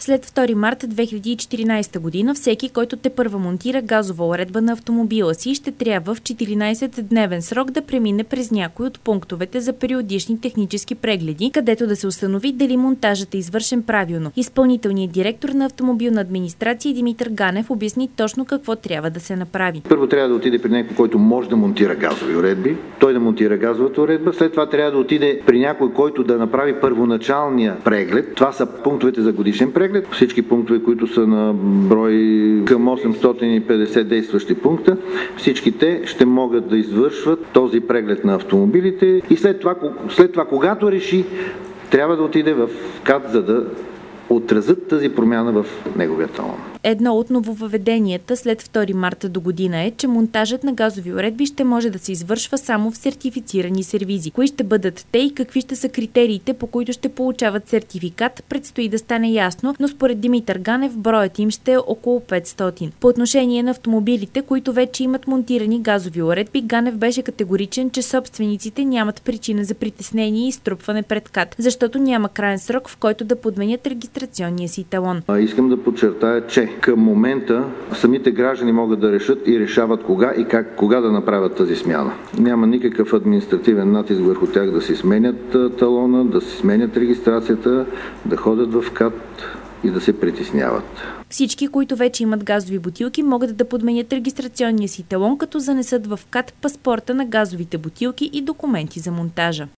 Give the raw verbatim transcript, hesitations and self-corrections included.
След втори март две хиляди и четиринадесета година всеки, който тепърва монтира газова уредба на автомобила си, ще трябва в четиринадесетдневен срок да премине през някой от пунктовете за периодични технически прегледи, където да се установи дали монтажът е извършен правилно. Изпълнителният директор на Автомобилна администрация Димитър Ганев обясни точно какво трябва да се направи. Първо трябва да отиде при някой, който може да монтира газови уредби, той да монтира газовата уредба, след това трябва да отиде при някой, който да направи първоначалния преглед. Това са пунктовете за годишен преглед. Всички пунктове, които са на брой към осемстотин и петдесет действащи пункта, всички те ще могат да извършват този преглед на автомобилите и след това, след това когато реши, трябва да отиде в КАТ, за да отразят тази промяна в неговия талон. Едно от нововъведенията след втори март до година е, че монтажът на газови уредби ще може да се извършва само в сертифицирани сервизи. Кои ще бъдат те и какви ще са критериите, по които ще получават сертификат, предстои да стане ясно, но според Димитър Ганев броят им ще е около петстотин. По отношение на автомобилите, които вече имат монтирани газови уредби, Ганев беше категоричен, че собствениците нямат причина за притеснение и струпване пред КАТ, защото няма краен срок, в който да подменят регистрационния си талон. А искам да подчертая, че към момента самите граждани могат да решат и решават кога и как, кога да направят тази смяна. Няма никакъв административен натиск върху тях да си сменят талона, да си сменят регистрацията, да ходят в КАТ и да се притесняват. Всички, които вече имат газови бутилки, могат да подменят регистрационния си талон, като занесат в КАТ паспорта на газовите бутилки и документи за монтажа.